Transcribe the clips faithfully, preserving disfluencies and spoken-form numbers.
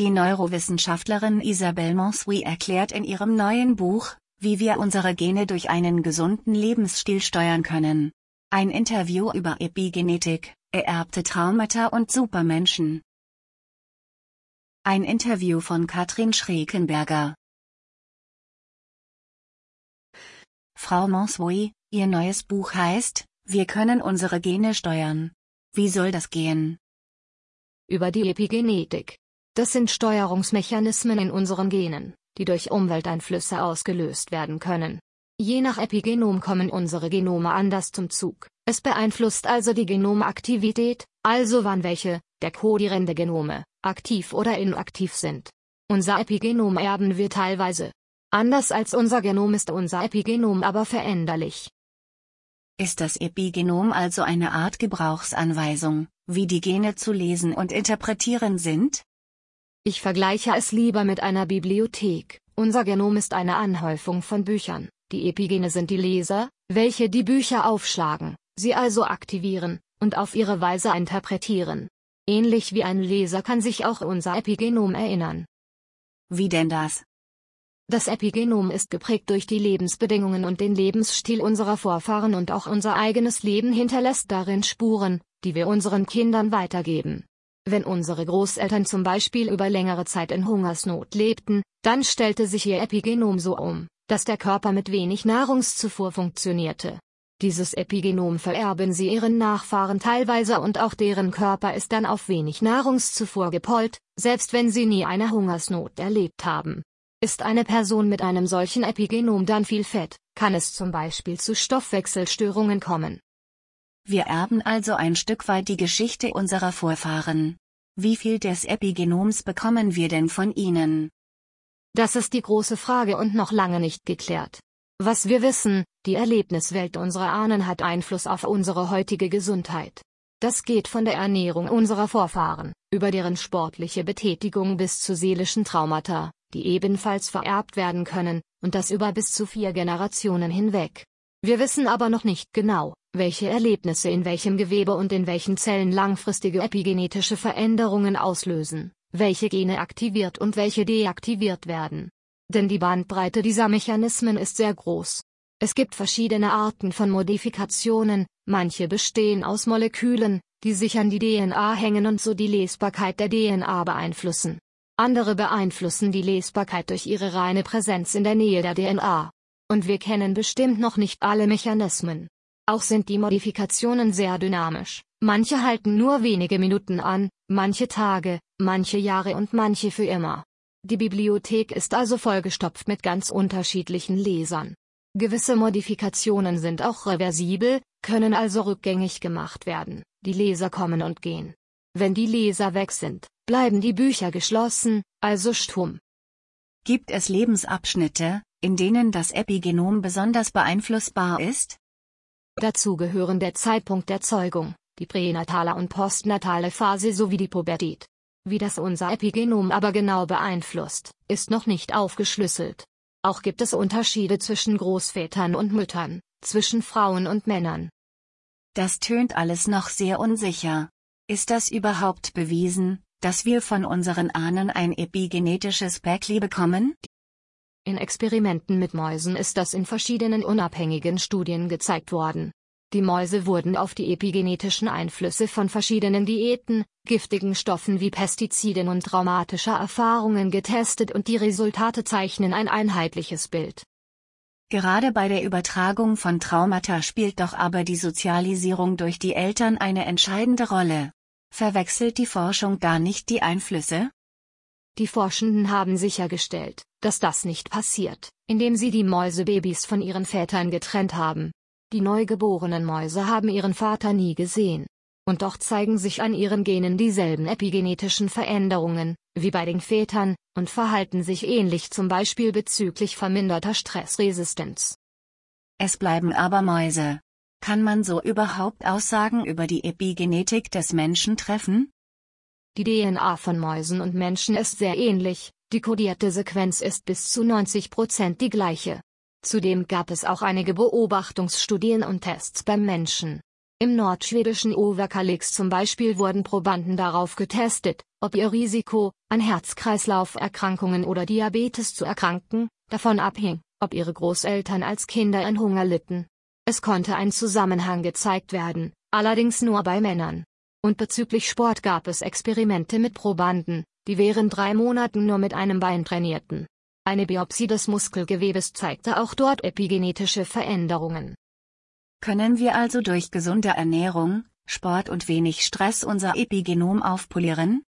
Die Neurowissenschaftlerin Isabelle Mansuy erklärt in ihrem neuen Buch, wie wir unsere Gene durch einen gesunden Lebensstil steuern können. Ein Interview über Epigenetik, ererbte Traumata und Supermenschen. Ein Interview von Katrin Schrekenberger. Frau Mansuy, Ihr neues Buch heißt, wir können unsere Gene steuern. Wie soll das gehen? Über die Epigenetik. Das sind Steuerungsmechanismen in unseren Genen, die durch Umwelteinflüsse ausgelöst werden können. Je nach Epigenom kommen unsere Genome anders zum Zug. Es beeinflusst also die Genomaktivität, also wann welche, der kodierende Genome, aktiv oder inaktiv sind. Unser Epigenom erben wir teilweise. Anders als unser Genom ist unser Epigenom aber veränderlich. Ist das Epigenom also eine Art Gebrauchsanweisung, wie die Gene zu lesen und interpretieren sind? Ich vergleiche es lieber mit einer Bibliothek. Unser Genom ist eine Anhäufung von Büchern. Die Epigene sind die Leser, welche die Bücher aufschlagen, sie also aktivieren und auf ihre Weise interpretieren. Ähnlich wie ein Leser kann sich auch unser Epigenom erinnern. Wie denn das? Das Epigenom ist geprägt durch die Lebensbedingungen und den Lebensstil unserer Vorfahren, und auch unser eigenes Leben hinterlässt darin Spuren, die wir unseren Kindern weitergeben. Wenn unsere Großeltern zum Beispiel über längere Zeit in Hungersnot lebten, dann stellte sich ihr Epigenom so um, dass der Körper mit wenig Nahrungszufuhr funktionierte. Dieses Epigenom vererben sie ihren Nachfahren teilweise, und auch deren Körper ist dann auf wenig Nahrungszufuhr gepolt, selbst wenn sie nie eine Hungersnot erlebt haben. Ist eine Person mit einem solchen Epigenom dann viel fett, kann es zum Beispiel zu Stoffwechselstörungen kommen. Wir erben also ein Stück weit die Geschichte unserer Vorfahren. Wie viel des Epigenoms bekommen wir denn von ihnen? Das ist die große Frage und noch lange nicht geklärt. Was wir wissen, die Erlebniswelt unserer Ahnen hat Einfluss auf unsere heutige Gesundheit. Das geht von der Ernährung unserer Vorfahren, über deren sportliche Betätigung bis zu seelischen Traumata, die ebenfalls vererbt werden können, und das über bis zu vier Generationen hinweg. Wir wissen aber noch nicht genau, welche Erlebnisse in welchem Gewebe und in welchen Zellen langfristige epigenetische Veränderungen auslösen, welche Gene aktiviert und welche deaktiviert werden. Denn die Bandbreite dieser Mechanismen ist sehr groß. Es gibt verschiedene Arten von Modifikationen, manche bestehen aus Molekülen, die sich an die D N A hängen und so die Lesbarkeit der D N A beeinflussen. Andere beeinflussen die Lesbarkeit durch ihre reine Präsenz in der Nähe der D N A. Und wir kennen bestimmt noch nicht alle Mechanismen. Auch sind die Modifikationen sehr dynamisch. Manche halten nur wenige Minuten an, manche Tage, manche Jahre und manche für immer. Die Bibliothek ist also vollgestopft mit ganz unterschiedlichen Lesern. Gewisse Modifikationen sind auch reversibel, können also rückgängig gemacht werden. Die Leser kommen und gehen. Wenn die Leser weg sind, bleiben die Bücher geschlossen, also stumm. Gibt es Lebensabschnitte, in denen das Epigenom besonders beeinflussbar ist? Dazu gehören der Zeitpunkt der Zeugung, die pränatale und postnatale Phase sowie die Pubertät. Wie das unser Epigenom aber genau beeinflusst, ist noch nicht aufgeschlüsselt. Auch gibt es Unterschiede zwischen Großvätern und Müttern, zwischen Frauen und Männern. Das tönt alles noch sehr unsicher. Ist das überhaupt bewiesen, dass wir von unseren Ahnen ein epigenetisches Päckli bekommen? In Experimenten mit Mäusen ist das in verschiedenen unabhängigen Studien gezeigt worden. Die Mäuse wurden auf die epigenetischen Einflüsse von verschiedenen Diäten, giftigen Stoffen wie Pestiziden und traumatischer Erfahrungen getestet, und die Resultate zeichnen ein einheitliches Bild. Gerade bei der Übertragung von Traumata spielt doch aber die Sozialisierung durch die Eltern eine entscheidende Rolle. Verwechselt die Forschung da nicht die Einflüsse? Die Forschenden haben sichergestellt, dass das nicht passiert, indem sie die Mäusebabys von ihren Vätern getrennt haben. Die neugeborenen Mäuse haben ihren Vater nie gesehen. Und doch zeigen sich an ihren Genen dieselben epigenetischen Veränderungen, wie bei den Vätern, und verhalten sich ähnlich, zum Beispiel bezüglich verminderter Stressresistenz. Es bleiben aber Mäuse. Kann man so überhaupt Aussagen über die Epigenetik des Menschen treffen? Die D N A von Mäusen und Menschen ist sehr ähnlich, die kodierte Sequenz ist bis zu neunzig Prozent die gleiche. Zudem gab es auch einige Beobachtungsstudien und Tests beim Menschen. Im nordschwedischen Överkalix zum Beispiel wurden Probanden darauf getestet, ob ihr Risiko, an Herz-Kreislauf-Erkrankungen oder Diabetes zu erkranken, davon abhing, ob ihre Großeltern als Kinder an Hunger litten. Es konnte ein Zusammenhang gezeigt werden, allerdings nur bei Männern. Und bezüglich Sport gab es Experimente mit Probanden, die während drei Monaten nur mit einem Bein trainierten. Eine Biopsie des Muskelgewebes zeigte auch dort epigenetische Veränderungen. Können wir also durch gesunde Ernährung, Sport und wenig Stress unser Epigenom aufpolieren?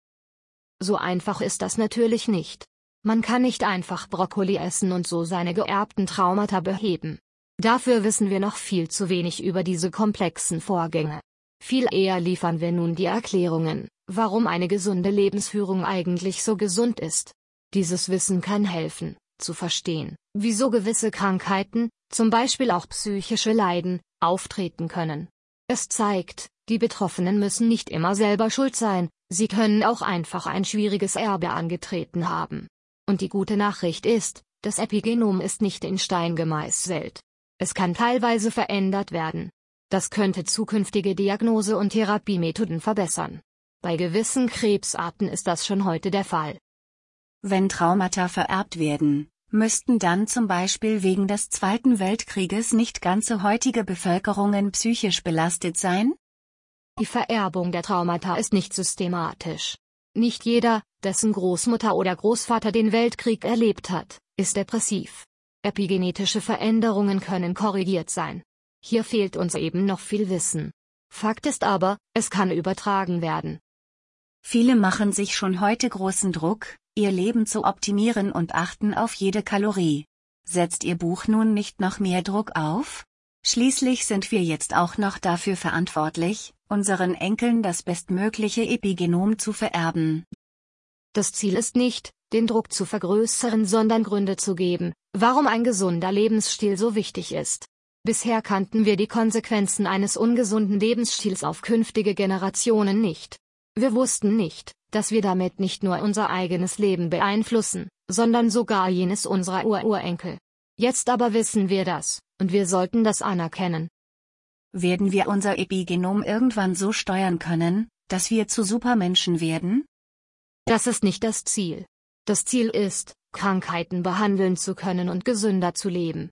So einfach ist das natürlich nicht. Man kann nicht einfach Brokkoli essen und so seine geerbten Traumata beheben. Dafür wissen wir noch viel zu wenig über diese komplexen Vorgänge. Viel eher liefern wir nun die Erklärungen, warum eine gesunde Lebensführung eigentlich so gesund ist. Dieses Wissen kann helfen, zu verstehen, wieso gewisse Krankheiten, zum Beispiel auch psychische Leiden, auftreten können. Es zeigt, die Betroffenen müssen nicht immer selber schuld sein, sie können auch einfach ein schwieriges Erbe angetreten haben. Und die gute Nachricht ist, das Epigenom ist nicht in Stein gemeißelt. Es kann teilweise verändert werden. Das könnte zukünftige Diagnose- und Therapiemethoden verbessern. Bei gewissen Krebsarten ist das schon heute der Fall. Wenn Traumata vererbt werden, müssten dann zum Beispiel wegen des Zweiten Weltkrieges nicht ganze heutige Bevölkerungen psychisch belastet sein? Die Vererbung der Traumata ist nicht systematisch. Nicht jeder, dessen Großmutter oder Großvater den Weltkrieg erlebt hat, ist depressiv. Epigenetische Veränderungen können korrigiert sein. Hier fehlt uns eben noch viel Wissen. Fakt ist aber, es kann übertragen werden. Viele machen sich schon heute großen Druck, ihr Leben zu optimieren und achten auf jede Kalorie. Setzt Ihr Buch nun nicht noch mehr Druck auf? Schließlich sind wir jetzt auch noch dafür verantwortlich, unseren Enkeln das bestmögliche Epigenom zu vererben. Das Ziel ist nicht, den Druck zu vergrößern, sondern Gründe zu geben, warum ein gesunder Lebensstil so wichtig ist. Bisher kannten wir die Konsequenzen eines ungesunden Lebensstils auf künftige Generationen nicht. Wir wussten nicht, dass wir damit nicht nur unser eigenes Leben beeinflussen, sondern sogar jenes unserer Ururenkel. Jetzt aber wissen wir das, und wir sollten das anerkennen. Werden wir unser Epigenom irgendwann so steuern können, dass wir zu Supermenschen werden? Das ist nicht das Ziel. Das Ziel ist, Krankheiten behandeln zu können und gesünder zu leben.